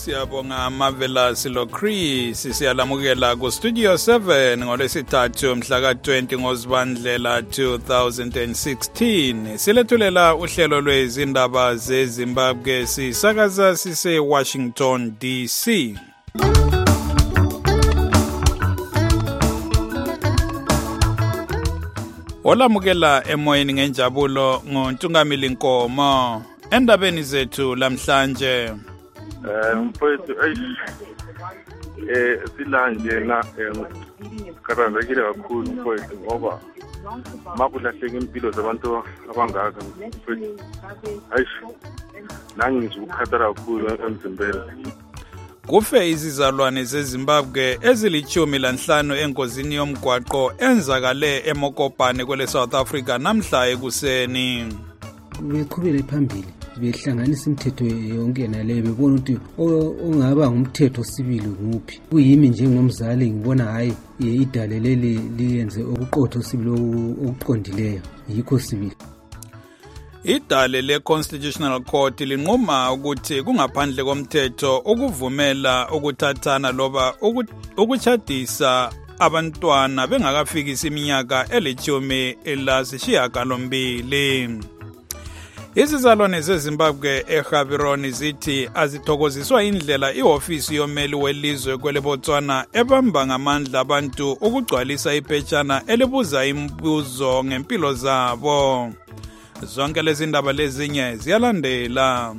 Siyabonga Marvelous Lochris siyalamukela ku Studio 7 ngolwesithathu mhla ka-20 ngoZibandlela 2016 silethulela uhlelo lwezindaba zeZimbabwe sisakaza sise Washington DC. Olamukela emoyeni ngenjabulo ngoNtungamili Nkomo endabeni zethu lamhlanje. Mfowethu silanje na karambekile kakhulu mfowethu ngoba makulahleka impilo zabantu abangaka mfowethu nangizwe ukukhathala kakhulu emzimbeni. Kufe izizalwane zeZimbabwe ezili-15 engozini yomgwaqo enzakale eMokopane kwele South Africa namhla ekuseni. Beqhubele phambili behlanganisa imithetho yonke naleyo bebona ukuthi ongaba ngumthetho sibili nguphi. Kuyimi njengomzali ngibona hayi idale leli liyenze okuqotho sibili okuqondileyo yikho sibili. Idale le-Constitutional Court linquma ukuthi kungaphandle komthetho ukuvumela ukuthathana loba ukuchadisa abantwana bengakafikisi iminyaka eli-18. Izizalwane zeZimbabwe eGaborone zithi azithokoziswa indlela ihofisi yomeli welizwe kwele Botswana ebamba ngamandla abantu ukugcwalisa iphetshana elibuza imibuzo ngempilo zabo. Zonke lezi ndaba lezinye ziyalandela.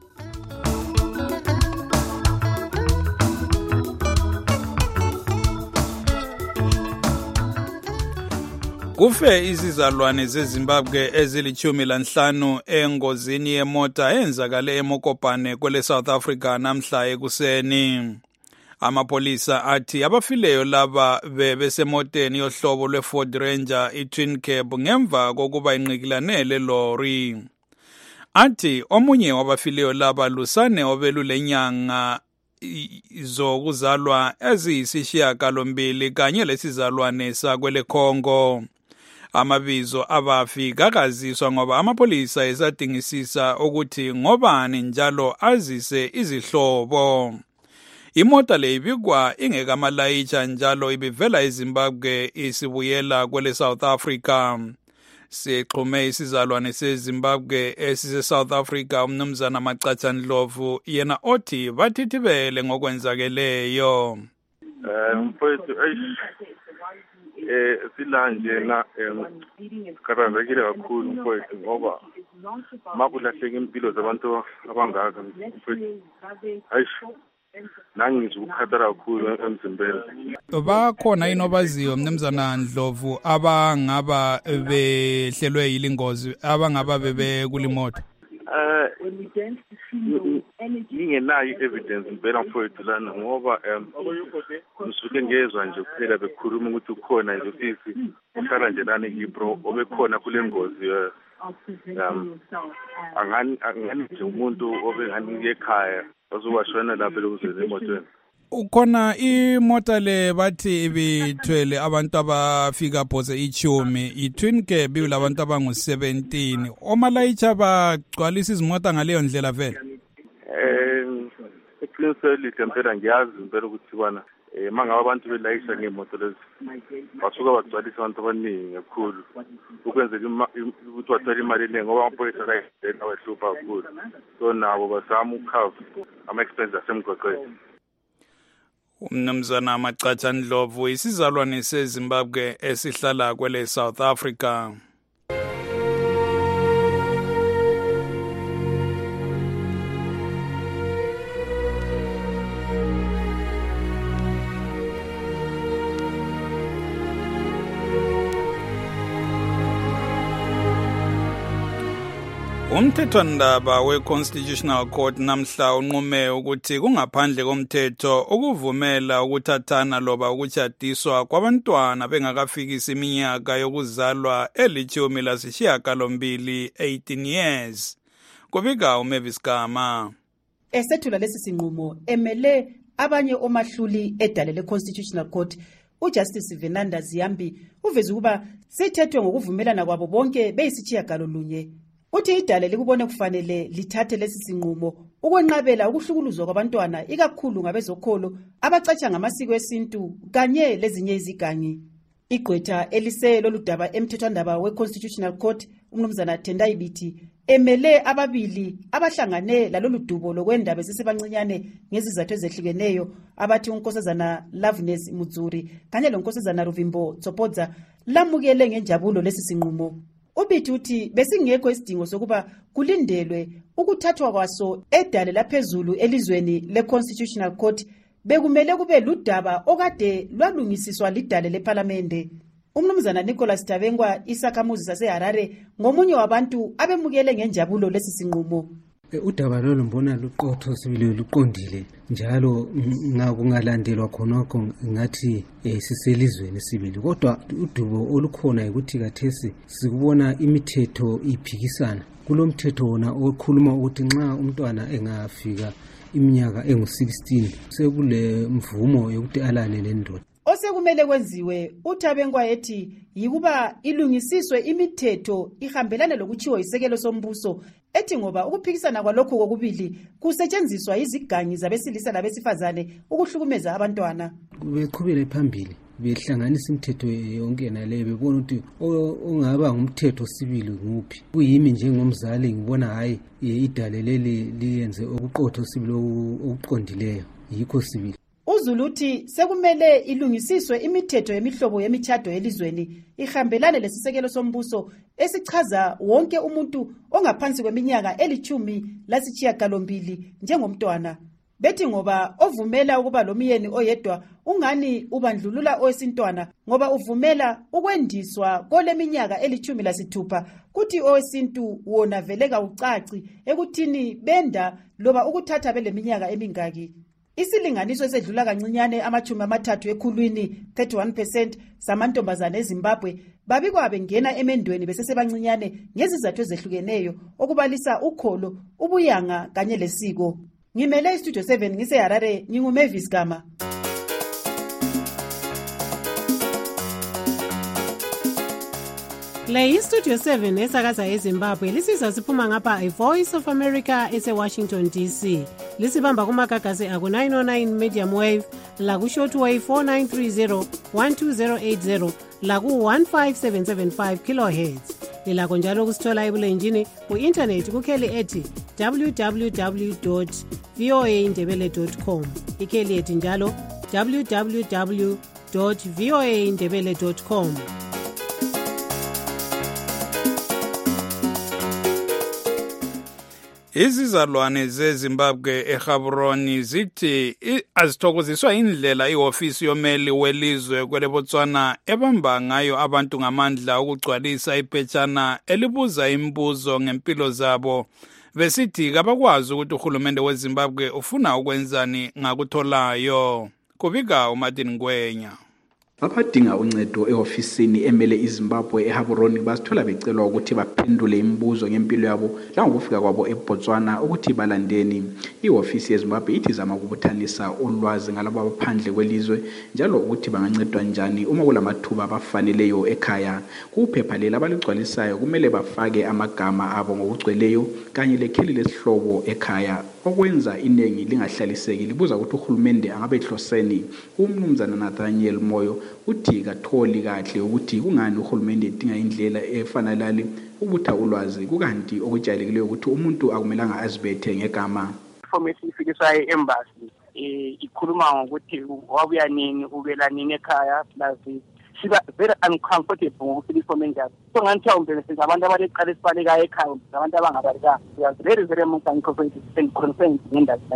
Kufe izizalwane zeZimbabwe ezili-15 engozini yemota enzakale eMokopane kwele South Africa namhla ekuseni. Amapolisa athi abafileyo laba bebesemoteni yohlobo lweFord Ranger iTwin Cab ngemva kokuba inqikilane lelori. Athi omunye wabafileyo laba lusane obelulenyanga zokuzalwa eziyisishiyagalombili kanye lesizalwane sakwele Congo. Amabizo abafi kakaziswa ngoba amapolisa esadingisisa ukuthi ngobani njalo azise izihlobo. Imota le ibikwa ingekamalayitsha njalo ibivela eZimbabwe isibuyela kwele South Africa. Sixhume isizalwane seZimbabwe esise South Africa umnumzana Macaca Ndlovu yena othi bathithibele ngokwenzakeleyo. Mfowethu silanje na karambekile kakhulu mfowethu ngoba makulahleka impilo zabantu abangaka mfowethu nangizwe ukukhathala kakhulu emzimbeni. Bakhona yini obaziyo mnumzana Ndlovu abangaba behlelwe yilingozi abangaba bebe kulimoto? Ngingenayo evidence impela mfowethu lana ngoba ngisuke ngezwa nje kuphela bekhuluma ukuthi ukhona nje usisi uhlala nje lana eHebrew obekhona kule ngozi. Angani nje umuntu obengani ekhaya bazobashona lapha lokuzela emotweni. Ukhona imota le bathi ibithwele abantu abafika phose 10 iTwin Cab ilabantu abangu-17 omalayitsha bagcwalisa izimota ngaleyo ndlela vele. Eqiniselihle mpela ngiyazi impela ukuthi bana mangaba abantu belayisha ngemoto lezi basuka bagcwalisa abantu abaningi kakhulu ukwenzela ukuthi wathole imali eningi ngoba amaphoyisa kayena wehlupha kakhulu so nabo bazama ukukhava ama-expense asemgwaqweni. Umnumzana Macaca Ndlovu isizalwane seZimbabwe esihlala kwele South Africa. Umthethwandaba we-Constitutional Court namhla unqume ukuthi kungaphandle komthetho ukuvumela ukuthathana loba ukuchadiswa kwabantwana bengakafikisi iminyaka yokuzalwa eli-18 18 years. Kubika uMavis Gama. Esethula lesi sinqumo emele abanye omahluli edale le-Constitutional Court uJustice Venanda Ziyambi uveze ukuba sithethwe ngokuvumelana kwabo bonke beyisitshiyagalolunye Uthi idale likubone kufanele lithathe lesi sinqumo ukwenqabela ukuhlukuluzwa kwabantwana ikakhulu ngabezokholo abacatsha ngamasiko esintu kanye lezinye izigangi. Igqwetha elise loludaba emthethwandaba we-Constitutional Court umnumzana Tendai Biti emele ababili abahlangane laloludubo lokwendaba esesebancinyane ngezizathu ezehlukeneyo abathi unkosazana Loveness Mudzuri kanye lonkosazana Ruvimbo Tsopodza lamukele ngenjabulo lesi sinqumo. Ubithi uthi besingekho isidingo sokuba kulindelwe ukuthathwa kwaso edale laphezulu elizweni le-Constitutional Court bekumele kube ludaba okade lwalungisiswa lidale leParlamente. Umnumzana Nicholas Tabengwa isakhamuzi saseHarare ngomunye wabantu abemukele ngenjabulo lesi sinqumo. Udaba lolu mbona luqotho sibili luqondile njalo ngakungalandelwa khonokho ngathi siselizweni sibili kodwa udubo olukhona ukuthi kathesi sikubona imithetho iphikisana kulomthetho wona okhuluma ukuthi nxa umntwana engafika iminyaka engu-16 sekule mvumo yokuthi alale nendoda. Osekumele kwenziwe uThabengwa ethi yikuba ilungisiswe imithetho ihambelane lokuchiwo isekelo sombuso ethi ngoba ukuphikisana kwalokho kokubili kusetshenziswa izigangi zabesilisa labesifazane ukuhlukumeza abantwana. Beqhubele phambili behlanganisa imithetho yonke naleyo bebona ukuthi ongaba ngumthetho sibili nguphi. Kuyimi njengomzali ngibona hayi idale leli liyenze okuqotho sibili okuqondileyo yikho sibili. UZulu uthi sekumele ilungisiswe imithetho yemihlobo yemichado elizweni ihambelane lesisekelo sombuso esichaza wonke umuntu ongaphansi kweminyaka 18 njengomntwana. Bethi ngoba ovumela ukuba lomyeni oyedwa ungani ubandlulula owesintwana ngoba uvumela ukwendiswa koleminyaka 16 kuthi owesintu wona veleka ucaci ekuthini benda loba ukuthatha beleminyaka emingaki. Isilinganiso esedlula kancinyane ama-30 ekhulwini 31% samantombazane eZimbabwe babikwa bengena emendweni besesebancinyane ngezizathu ezehlukeneyo okubalisa ukholo, ubuyanga kanye lesiko. Ngimele iStudio 7 ngiseHarare nginguMavis Gama. Le iStudio 7 esakaza eZimbabwe lisiza siphuma ngapha iVoice of America eseWashington DC. Lisibamba kumagagasi aku-909 medium wave, laku-shortwave 4930 12080, laku-15775 kilohertz. Lilakho njalo kusithola ebulenjini ku-internet kukheli ethi www.voaindebele.com. Ikheli ethi njalo www.voaindebele.com. Izizalwane zeZimbabwe eGaborone zithi azithokoziswa indlela ihofisi yomeli welizwe kweleBotswana ebamba ngayo abantu ngamandla ukugcwalisa iphetshana elibuza imibuzo ngempilo zabo. Besithi kabakwazi ukuthi uhulumende weZimbabwe ufuna ukwenzani ngakutholayo. Kubika uMartin Ngwenya. Abadinga uncedo ehofisini emele iZimbabwe eGaborone basithola becelwa ukuthi baphendule imibuzo ngempilo yabo langokufika kwabo eBotswana ukuthi balandeni. Ihofisi yeZimbabwe ithi zama ukubuthanisa ulwazi ngalabo abaphandle kwelizwe njalo ukuthi bangancedwa njani uma kulamathuba abafaneleyo ekhaya. Kuphepha lela abaligcwalisayo kumele bafake amagama abo ngokugcweleyo kanye lekheli lesihlobo ekhaya. Okwenza inengi lingahlaliseki libuza ukuthi uhulumende angabe ehloseni. Umnumzana Nathaniel Moyo uthi katholi kahle ukuthi kungani uhulumende edinga indlela efanelale ubutha ulwazi kukanti okujayelekileyo ukuthi umuntu akumelanga azibethe ngegama. Information ifikiswa e-embassy ikhuluma ngokuthi wabuya nini ubela nini ekhaya plus siba very uncomfortable ngokuthi ifome njalo. So nganithawumbe senza abantu abaleqala esibalekayo ekhaya abantu abangabalekanga. We are very uncomfortable and concerned ngendaba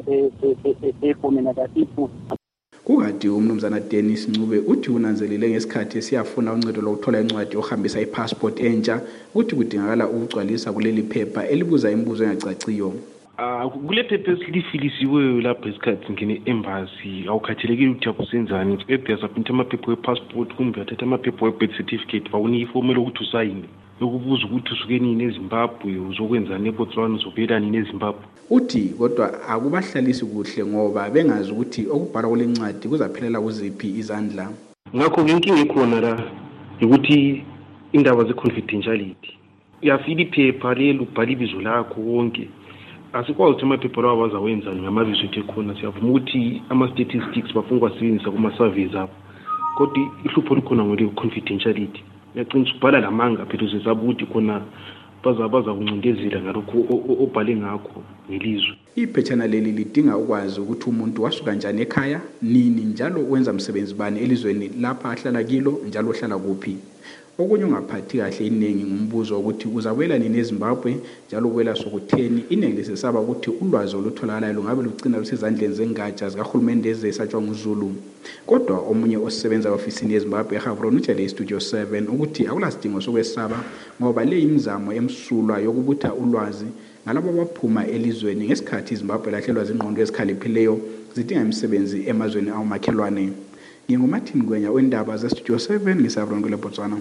efomeni yakho. Kukade umnumzana Dennis Ncube uthi unanzelele ngesikhathi siyafuna uncedo lokuthola incwadi ohambisa ipassport entsha ukuthi kudingakala ukugcwalisa kuleli phepha elibuza imibuzo engacaciyo. Kule phepha esilifilisiweyo lapha esikhathi ngene embassy awukhathelekile ukuthi yakusenzani uyasubmit amaphepha wepassport kumbe uyathatha amaphepha webirth certificate bawunika ifomu lokuthi usayine yokubuza ukuthi usuke nini eZimbabwe uzokwenzani eBotswana uzobela nini eZimbabwe. Uthi kodwa akubahlalisi kuhle ngoba bengazi ukuthi okubhala kule ncwadi kuzaphelela kuziphi izandla. Ngakho inkinga ekhona la ukuthi indaba ze-confidentiality uyafila iphepha leli ubhala ibizo lakho wonke. Asikwazi ukuthi amaphepha lawo bazawenzani ngamabizo ethu ekhona. Siyavuma ukuthi ama-statistics bafuna ukwasebenzisa kuma-surveys abo, kodwa ihlupho likhona ngole confidentiality. Uyaqinisa ukubhala lamanga phela uzezaba ukuthi khona bazakuncindezela ngalokhu obhale ngakho ngelizwe. Iphethana leli lidinga ukwazi ukuthi umuntu wasuka njani ekhaya, nini njalo wenza umsebenzi bani elizweni lapha ahlala kilo, njalo ohlala kuphi. Okunye ungaphathi kahle iningi ngumbuzo ukuthi uzawela nini eZimbabwe, njalo ukwela sokutheni. Iningi lisesaba ukuthi ulwazi olutholakalayo lungabe lugcina lusezandleni zengatsha zikahulumende ezesatshwa nguZulu. Kodwa omunye osebenza ofisini yeZimbabwe eGaborone utshele iStudio 7 ukuthi akulasidingo sokwesaba ngoba le imizamo emsulwa yokubutha ulwazi ngalabo abaphuma elizweni ngesikhathi iZimbabwe lahlelwa zingqondo ezikhaliphileyo zidinga imisebenzi emazweni awomakhelwane. NginguMartin Ngwenya wendaba zeStudio 7 ngisaBrone kule Botswana.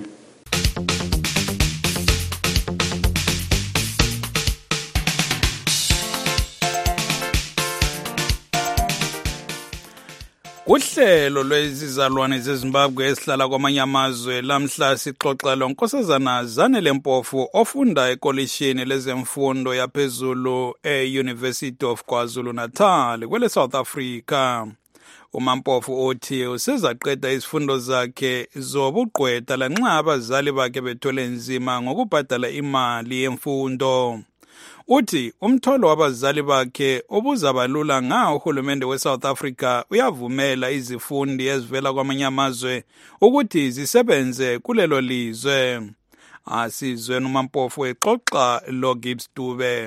Uhlelo lwezizalwane zeZimbabwe esihlala kwamanye amazwe lamhla sixoxa loNkosazana Zanele Mpofu ofunda ekolishini lezemfundo yaphezulu e-University of KwaZulu-Natal kwele South Africa. UMampofu uthi usezaqeda izifundo zakhe zobugqwetha lanxa abazali bakhe bethole nzima ngokubhadala imali yemfundo. Uthi umtholo wabazali bakhe obuzabalula nga uhulumende weSouth Africa uyavumela izifundi ezivela kwamanye amazwe ukuthi zisebenze kulelo lizwe. Asizwe uMampofu exoxa loGibbs Dube.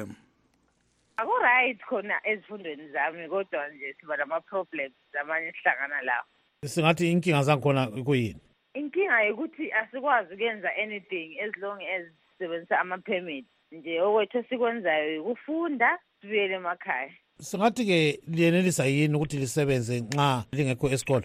Akuright khona ezifundweni zami kodwa nje siba nama-problems amanye sihlangana lawo. Singathi inkinga zangikhona kuyini? Inkinga ukuthi asikwazi ukwenza anything as long as sisebenzisa ama-permit. Nje okwethu sikwenzayo ukufunda sibuyele emakhaya. Singathi-ke liyenelisa yini ukuthi lisebenze nxa lingekho esikole?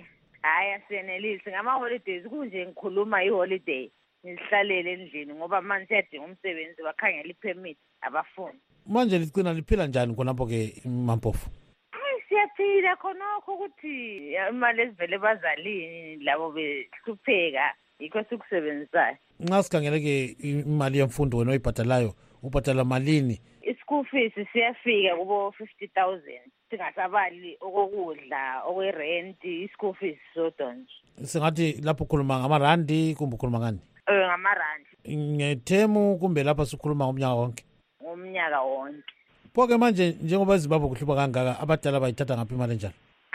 Hayi asiyenelisi. Ngama-holidays kunje ngikhuluma i-holiday ngizihlalele endlini ngoba manje siyadinga umsebenzi bakhangela i-permit abafuni. Manje ligcina liphila njani khonapho-ke Mampofu? Siyaphila khonokho ukuthi imali ezivele bazalini labo behlupheka yikho sikusebenzisayo. Nxa sikhangele-ke imali yemfundo wena oyibhadalayo ubhadala malini? I-school fees siyafika kubo 50,000 singasabali okokudla okwe-rent i-school fees sodwa nje. Singathi lapho ukhuluma ngamarandi kumbe ukhuluma ngani? Ngamarandi. Ngethemu kumbe lapha sikhuluma ngomnyaka wonke? Ngomnyaka wonke. Pho-ke manje njengoba eZimbabwe kuhlupha kangaka abadala bayithatha ngaphi imali enjalo?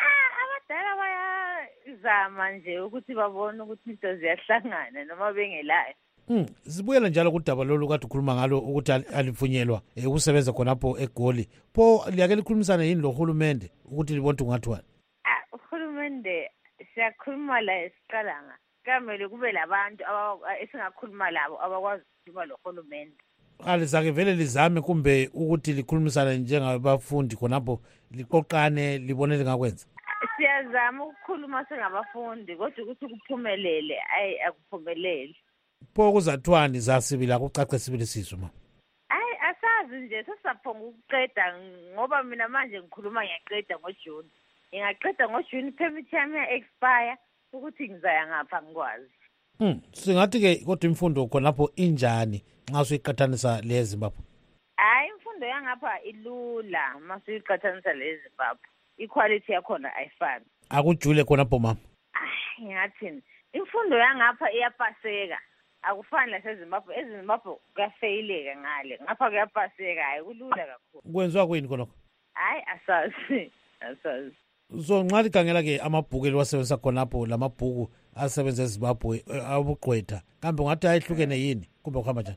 Abadala bayazama nje ukuthi babone ukuthi into ziyahlangana noma bengelayo. Sibuyela njalo kudaba lolu kade ukhuluma ngalo ukuthi alivunyelwa ukusebenza khonapho eGoli. Pho liyake likhulumisane yini lo hulumende ukuthi libone ukuthi kungathiwani? Uhulumende siyakhuluma la esiqalanga. Kamele kube labantu esingakhuluma labo abakwazi ukukhuluma lo hulumende. Alizake vele lizame kumbe ukuthi likhulumisane njengabafundi khonapho liqoqane libone lingakwenza? Siyazama ukukhuluma sengabafundi kodwa ukuthi kuphumelele akuphumeleli. Pho kuzathiwani zasibila kucace sibili sizwe ma? Asazi nje sesisaphonga ukuqeda ngoba mina manje ngikhuluma ngiyaqeda ngoJune. Ngingaqeda ngoJune permit yami ya-expire ukuthi ngizaya ngapha ngikwazi. Singathi-ke kodwa imfundo khonapho injani nxa usuyiqathanisa leZimbabwe? Imfundo yangapha ilula masuyiqathanisa leZimbabwe. Equality yakhona ayifani. Akujule khonapho mama? Ngingathini imfundo yangapha iyapaseka akufani laseZimbabwe. eZimbabwe kuyafeyileka ngale ngapha kuyapaseka. Hayi kulula kakhulu. Kwenziwa kuyini khonokho? Asazi. So nxa likhangela-ke amabhuku eliwasebenzisa khonapho lamabhuku asebenza eZimbabwe abugqwetha kambe ungathi ayehlukene yini kumbe kuhamba njani?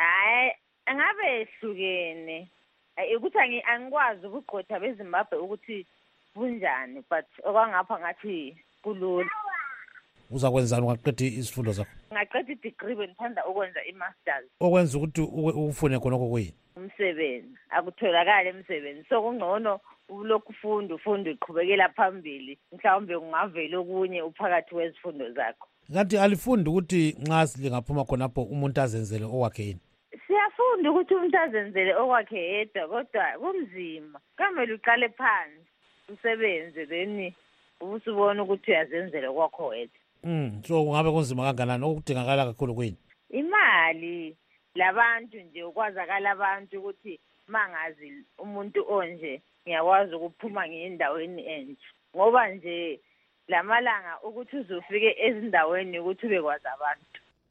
Angabe ehlukene ukuthi angikwazi ubugqwetha beZimbabwe ukuthi bunjani but okwangapha ngathi kulula. Uzakwenzani ungaqeda izifundo zakho? Ngaqeda i-degree bengithanda ukwenza i-masters. Okwenza ukuthi ufune khonokho kuyini? Umsebenzi akutholakala emsebenzi so kungcono ulokhu ufunda uqhubekela phambili mhlawumbe kungavela okunye uphakathi wezifundo zakho. Kanti alifundi ukuthi nxa lingaphuma khonapho umuntu azenzele okwakhe yini? Siyafunda ukuthi umuntu azenzele okwakhe yedwa kodwa kunzima. Kamele uqale phansi usebenze then usubona ukuthi uyazenzela okwakho wedwa. So kungabe kunzima kanganani okudingakala kakhulu kuyini? Imali labantu nje ukwazakala abantu ukuthi mangazi umuntu onje ngiyakwazi ukuphuma ngendaweni enje ngoba nje lamalanga ukuthi uzofike ezindaweni ukuthi ubekwazi abantu.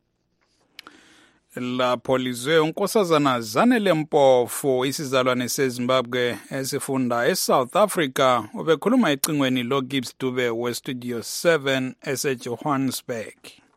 Lapho lizwe unkosazana Zanele Mpofu isizalwane seZimbabwe esifunda eSouth Africa ubekhuluma ecingweni lo Gibbs Dube weStudio 7 eseJohannesburg.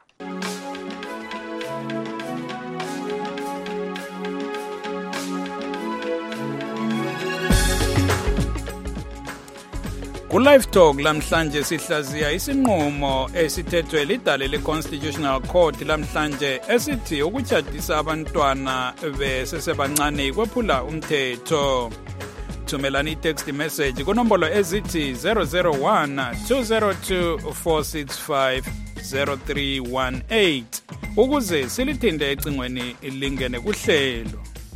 Ku-Live Talk lamhlanje sihlaziya isinqumo esithethwe lidale le-Constitutional Court lamhlanje esithi ukutshadisa abantwana besesebancane ikwephula umthetho. Thumelani i-text message kunombolo ezithi 001 202 465 0318 ukuze silithinde ecingweni lingene kuhlelo.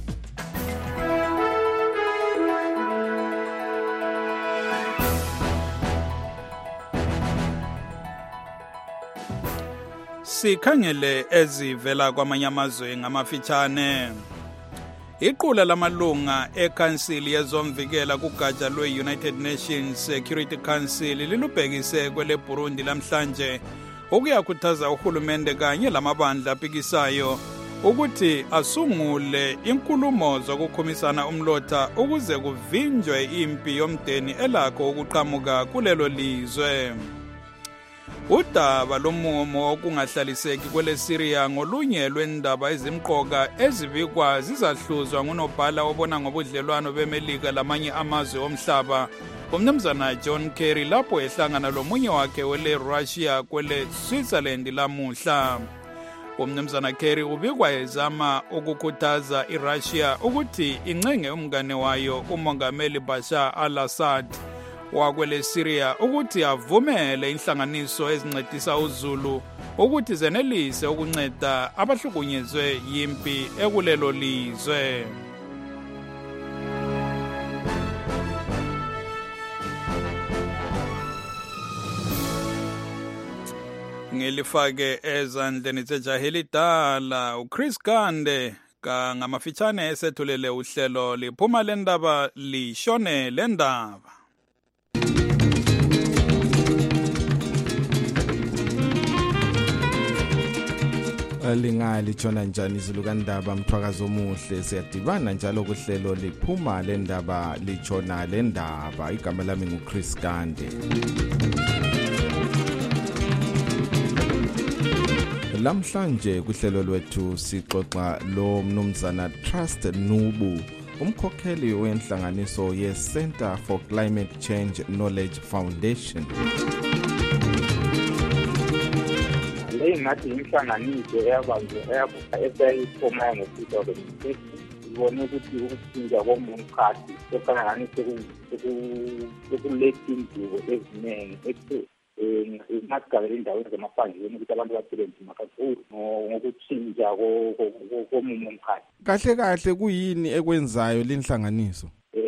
Sikhangele ezivela kwamanye amazwe ngamafitshane. Iqula lamalunga eKhansili yezomvikela kugatsha lwe-United Nations Security Council lilubhekise kwele Burundi lamhlanje ukuyakhuthaza uhulumende kanye lamabandla aphikisayo ukuthi asungule inkulumo zokukhumisana umlotha ukuze kuvinjwe impi yomdeni elakho ukuqhamuka kulelo lizwe. Udaba lomumo okungahlaliseki kwele Syria ngolunye lwendaba ezimqoka ezibikwa zizahluzwa ngunobhala obona ngobudlelwano beMelika lamanye amazwe omhlaba umnumzana John Kerry lapho ehlangana lomunye wakhe wele Russia kwele Switzerland lamuhla. Umnumzana Kerry ubikwa ezama ukukhuthaza iRussia ukuthi incenge umngane wayo umongameli Bashar al-Assad wakwele Syria ukuthi avumele inhlanganiso ezincedisa uZulu ukuthi zenelise ukunceda abahlukunyezwe yimpi ekulelo lizwe. Ngilifake ezandleni zejaheli dala uChris Gande ngamafitshane esethulele uhlelo liphuma lendaba lishone lendaba. Lingali tshona njani izilukandaba mthwakazo omuhle siyadibana njalo kuhlelo liphuma lendaba litshona lendaba igama lami nguChris Gande. Lamhlanje kuhlelo lwethu sixoxa lo mnumzana Trust Nubu umkhokheli wenhlanganiso ye-Center for Climate Change Knowledge Foundation. Ngathi inhlanganiso eyayiphuma ngo-2006 ibone ukuthi ukutshintsha komkhathi sekuhlanganise ukuletha indubo eziningi ezingasigabela endaweni zemaphandleni ukuthi abantu baphile nzima kakhulu ngokutshintsha komumo omkhathi. Kahle kahle kuyini ekwenzayo linhlanganiso?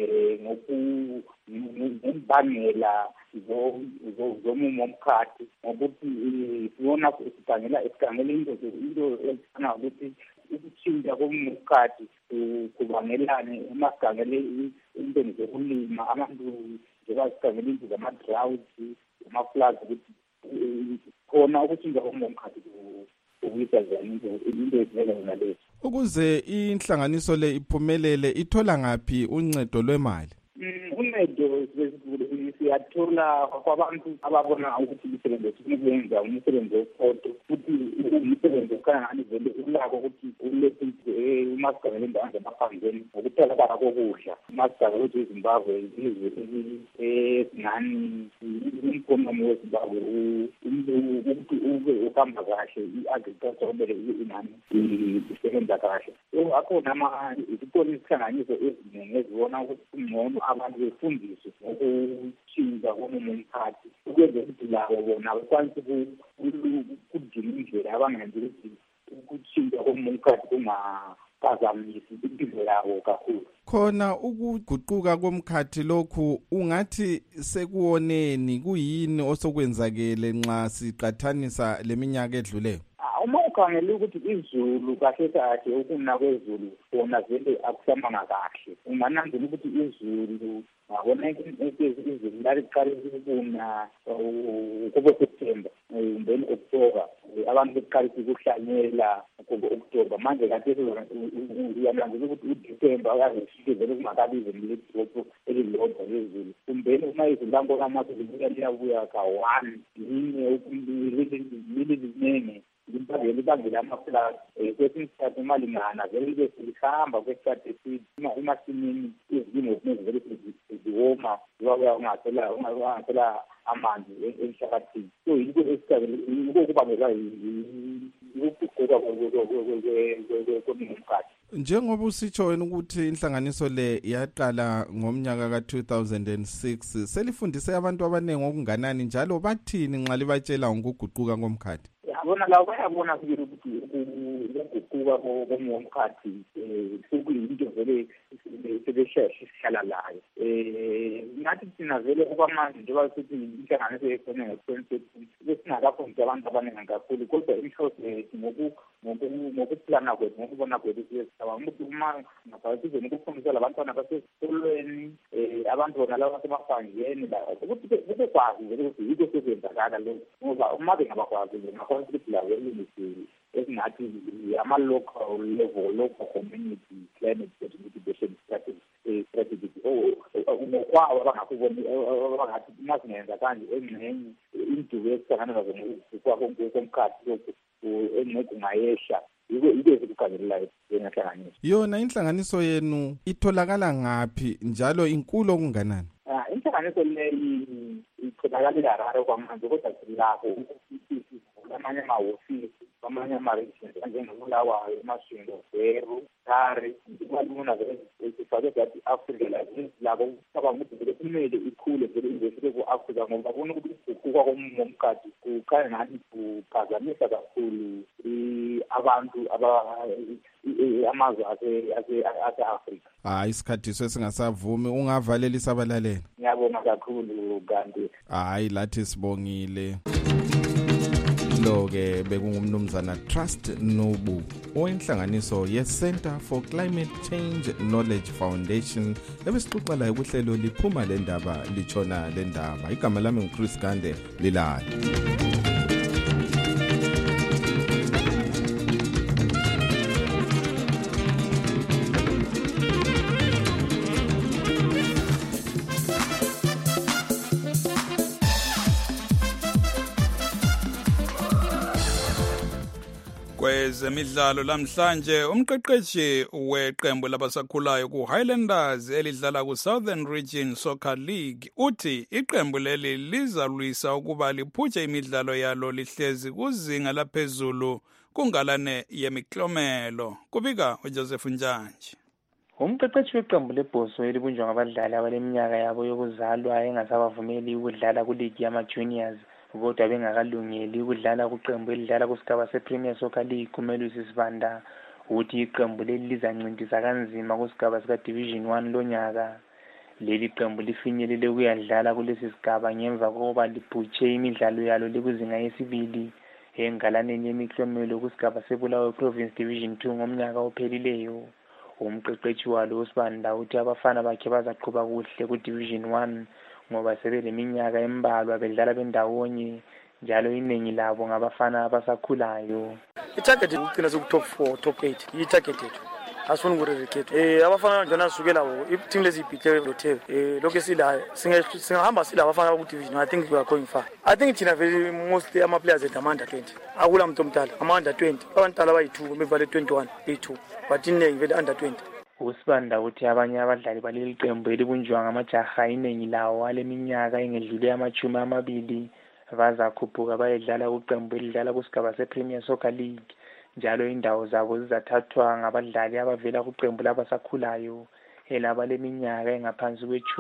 Ngokubangela zomumo omkhathi ngokuthi sibona sikhangela into ezifana ukuthi ukutshintsha komumo omkhathi kubangelane emasigangele into zokulima abantu njengoba sikhangela into zama-drought ama-floods ukuthi khona ukutshintsha komumo omkhathi ukuyisa zani into ezivela nalezo. Ukuze inhlanganiso le iphumelele ithola ngaphi uncedo lwemali? Uncedo siyathola kwabantu ababona ukuthi imisebenzi esikuyenza umsebenzi wephoto futhi umsebenzi okhangani vele ulako ukuthi ulethe umasigabela endaweni zamaphandleni ngokutholakala kokudla. Umasigabela ukuthi iZimbabwe izwe ezinani umgomo weZimbabwe ukuthi ube uhamba kahle i-agriculture kumele inani isebenza kahle. So akhona izikole izihlanganiso eziningi ezibona ukuthi kungcono abantu befundiswe ngokutshintsha komumo omkhathi ukwenza ukuthi labo bona bakwanise ukudinga indlela abangenza ukuthi ukutshintsha komumo omkhathi kungaphazamisi impilo yabo kakhulu. Khona ukuguquka komkhathi lokhu ungathi sekuwoneni kuyini osokwenzakele nxa siqathanisa leminyaka edluleyo? uma ukhangele ukuthi izulu kahle kahle ukuna kwezulu kona vele akusamanga kahle ungananzela ukuthi izulu ngabona izulu laliqala ukuna kubo September then October abantu beqala ukuhlanyela kubo October manje kathi uyananzela ukuthi uDecember uyazifike vele kungakabi izulu ledrop elilodwa lezulu then uma izulu lango kamazulu liyabuya ka1 lilinene libangela amafula kwesinye isikhathi malingana vele libe selihamba kwesikhathi eside emasimini izilimo eziningi vele ziwoma ungasela amanzi emhlabathini so yiko kubangela ukuguquka komkhathi. Njengoba usitsho wena ukuthi inhlanganiso le yaqala ngomnyaka ka-2006 selifundise abantu abaningi okunganani njalo bathini nxa libatshela ngokuguquka komkhathi? Yabona lawo bayabona ukuthi ukuguquka komkhathi sekuyinto vele sebesheshe isihlala layo ngathi thina vele okwamanje njengoba sithi inhlanganiso yekhona ngo-2013 besingakafundisi abantu abaningi kakhulu kodwa inhloso yethu ngokuplana kwethu ngokubona kwethu siyesicabanga ukuthi uma ngaphathi nokufundisa labantwana basesikolweni abantu bona laba basemaphandleni ukuthi bekwazi vele ukuthi yiko sekwenzakala lokho ngoba uma bengabakwazi bengakwazi ukuthi la esingathi ama-local level local community climate mitigation strategy ngokwawo abangakuboni abangathi masingenza kanje engxenye induku esihlangana nazo komkhathi lokhu engxenye kungayehla yiko ezikukhangelelayo njengenhlanganiso. Yona inhlanganiso yenu itholakala ngaphi njalo inkulu okunganani? Inhlanganiso leyi itholakala eHarare kwamanje kodwa silapho amanye amahhovisi amanye ama-regions anjengobulawayo emashingo zeru Hari kwaluna vele sifake that Africa like labo cabanga ukuthi vele kumele ikhule vele ingefike ku-Africa ngoba bona ukuthi ukuguquka komkhathi kukhanya ngathi kuphazamisa kakhulu abantu amazwe ase-Africa. Hayi isikhathi sesingasavumi ungavalelisa abalaleli. Ngiyabonga kakhulu kanti. Hayi lathi sibongile. Lo-ke bekungumnumzana Trust Nobu owenhlanganiso ye-Center for Climate Change Knowledge Foundation ebesixoxa layo kuhlelo liphuma le ndaba litshona le ndaba. Igama lami nguChris Gande lilala. Kwezemidlalo lamhlanje umqeqeshi weqembu labasakhulayo ku-Highlanders elidlala ku-Southern Region Soccer League uthi iqembu leli lizalwisa ukuba liphutshe imidlalo yalo lihlezi kuzinga laphezulu kungalane yemiklomelo. Kubika uJoseph Njanji. Umqeqeshi weqembu lebhoso elibunjwa ngabadlali abaleminyaka yabo yokuzalwa engasabavumeli ukudlala kuligi yama-juniors kodwa bengakalungeli ukudlala kuqembu elidlala kusigaba se-Premier Soccer League kuMelusi Sibanda ukuthi iqembu leli lizancintisa kanzima kusigaba sika-Division 1 lonyaka. Leli qembu lifinyelele ukuyadlala kulesi sigaba ngemva kokuba liphutshe imidlalo yalo likuzinga yesibili engalaneni yemiklomelo kusigaba seBulawayo Province Division 2 ngomnyaka ophelileyo. Umqeqeshi walo uSibanda uthi abafana bakhe bazaqhuba kuhle ku-Division 1 ngoba sebeleminyaka embalwa bedlala bendawonye njalo iningi labo ngabafana abasakhulayo. Itarget ukugcina ku-top 4 top 8 yi-target yethu asifuna ukurerekhetha abafana njena sukela i-team lezi ibhithe lothebe lokho sila singahamba sila abafana ku-division. I think we are going far. I think thina very mostly ama-players at ama-under 20 akula muntu omdala ama-under 20 abantala bayi-2 bevale 21 beyi-2 but iningi vele under 20. uSibanda uthi abanye abadlali baleli qembu elibunjwa ngamajaha iningi lawo aleminyaka engedlule ama-20 bazakhuphuka bayedlala kuqembu elidlala kusigaba se-Premier Soccer League njalo indawo zabo zizathathwa ngabadlali abavela kuqembu labasakhulayo elabaleminyaka engaphansi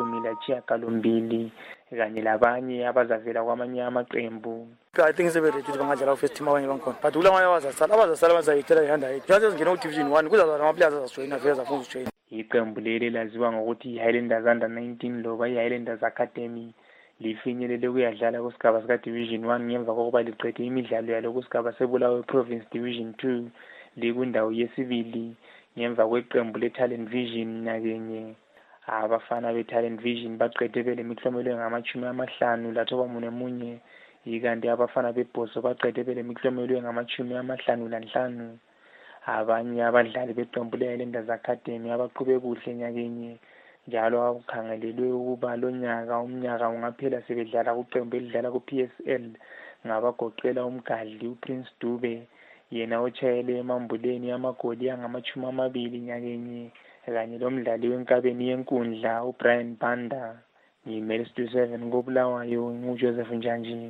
kwe-12 kanye labanye abazavela kwamanye amaqembu. I think sebeready bangadlala first team abanye bankhona but kulamanye abazasala bazayithela i-100 njengoba singena ku-Division 1 kuzaba nama-players azajoyina vele zafuna ukujoyina. Iqembu leli laziwa ngokuthi i-Highlanders Under 19 loba i-Highlanders Academy lifinyelele kuyadlala kusigaba sika-Division 1 ngemva kokuba liqede imidlalo yalo kusigaba seBulawayo Province Division 2 likwindawo yesibili ngemva kweqembu le-Talent Vision nakenye. Abafana be-Talent Vision baqede belemiklomelo engama-50 lathoba munye ikanti abafana bebhoso baqede belemiklomelo engama-55. Abanye abadlali beqembu le-Highlanders Academy abaqhube kuhle nyakenye njalo akukhangelelwe ukuba lo nyaka umnyaka ungaphela sebedlala kuqembu elidlala ku-PSL ngabagoqela umgadli uPrince Dube yena otshayele emambuleni amagoli angama-20 nyakenye kanye lomdlali wenkabeni yenkundla uBrian Banda. Ngimele Studio 7 koBulawayo nguJoseph Njanji.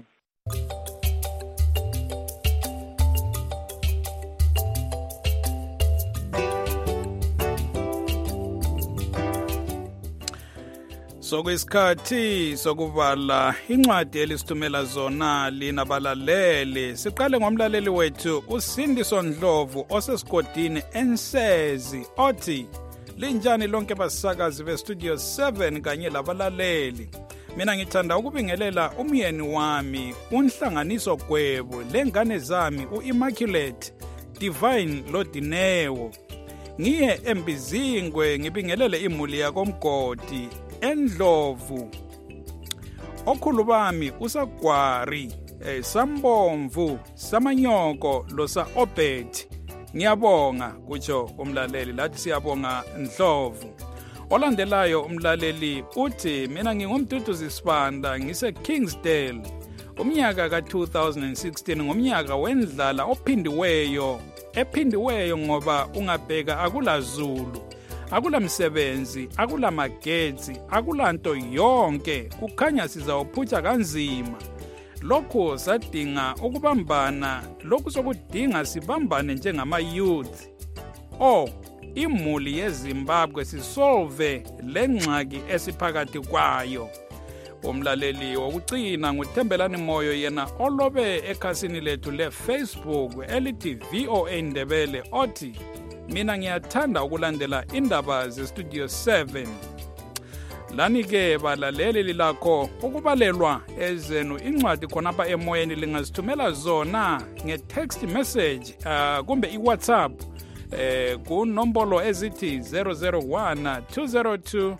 Sokwesikhathi sokuvala incwadi elisithumela zona linabalaleli. Siqale ngomlaleli wethu uSindiso Ndlovu osesigodini eNsezi othi linjani lonke basakazi beStudio 7 kanye labalaleli. Mina ngithanda ukubingelela umyeni wami unhlanganiso gwebo lengane zami uImmaculate Divine Lodinewo. Ngiye eMbizingwe ngibingelele imuli yakoMgodi eNdlovu. Okhulu bami uSagwari Sambomvu Samanyoko losa Obed. Ngiyabonga kutsho umlaleli lathi siyabonga Ndlovu. Olandelayo umlaleli uthi mina ngingumduduzi Sibanda ngise Kingsdale. Umnyaka ka2016 ngomnyaka wendlala ephindiweyo ngoba ungabheka akula Zulu, akula msebenzi, akula magetsi, akula nto yonke, kukhanya sizawuphutha kanzima. Lokho sadinga ukubambana, lokho sokudinga sibambane njengama youth. Imuli yeZimbabwe sisolve lengxaki esiphakathi kwayo. Umlaleli wokucina nguThembelani Moyo yena olobe ekhasini lethu leFacebook elithi VOA Ndebele othi mina ngiyathanda ukulandela indaba zeStudio 7. Lani ke balaleli lilakho ukubalelwa ezenu incwadi khonapha emoyeni lingazithumela zona nge-text message kumbe iWhatsApp kunombolo ezithi 001 202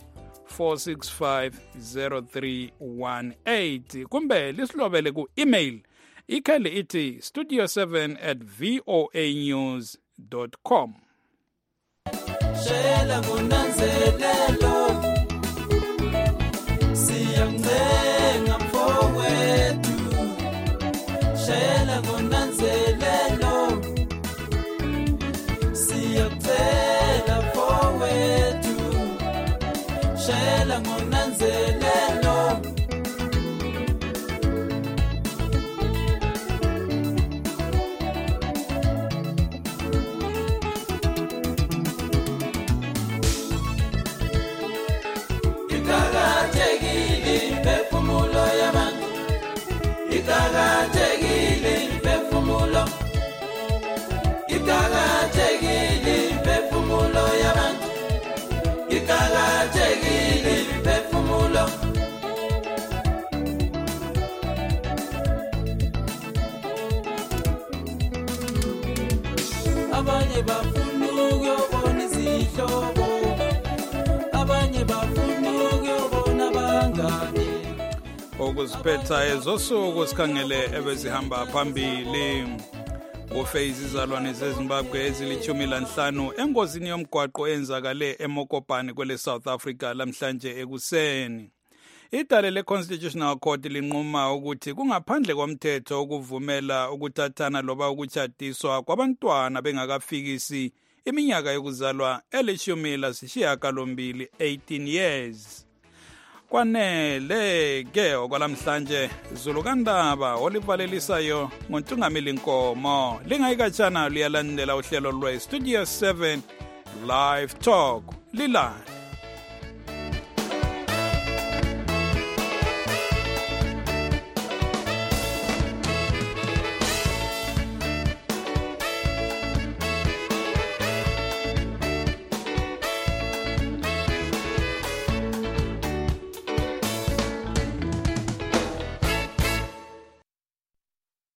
4650318 kumbe lisilobele ku-email ikheli ithi studio7@voanews.com. Shela ngonanzelelo siyamncenga mfowethu, shela ngonanzelelo siyakucela mfowethu, shela ngonanzelelo abanye bafuna ukuyobona izihlobo, abanye bafuna ukuyobona abangane. Ukuziphetha ezosuku sikhangele ebezihamba phambili. Ufe izizalwane zeZimbabwe ezili-15 engozini yomgwaqo enzakale eMokopane kwele South Africa lamhlanje ekuseni. Idale le-Constitutional Court linquma ukuthi kungaphandle komthetho ukuvumela ukuthathana loba ukutshadiswa kwabantwana bengakafikisi iminyaka yokuzalwa eli-18 years. Kwanele ke okwalamhlanje Zulukandaba olivalelisayo ngoNtungamili Nkomo lingayikatshana liyalandela uhlelo lwe Studio 7 Live Talk lila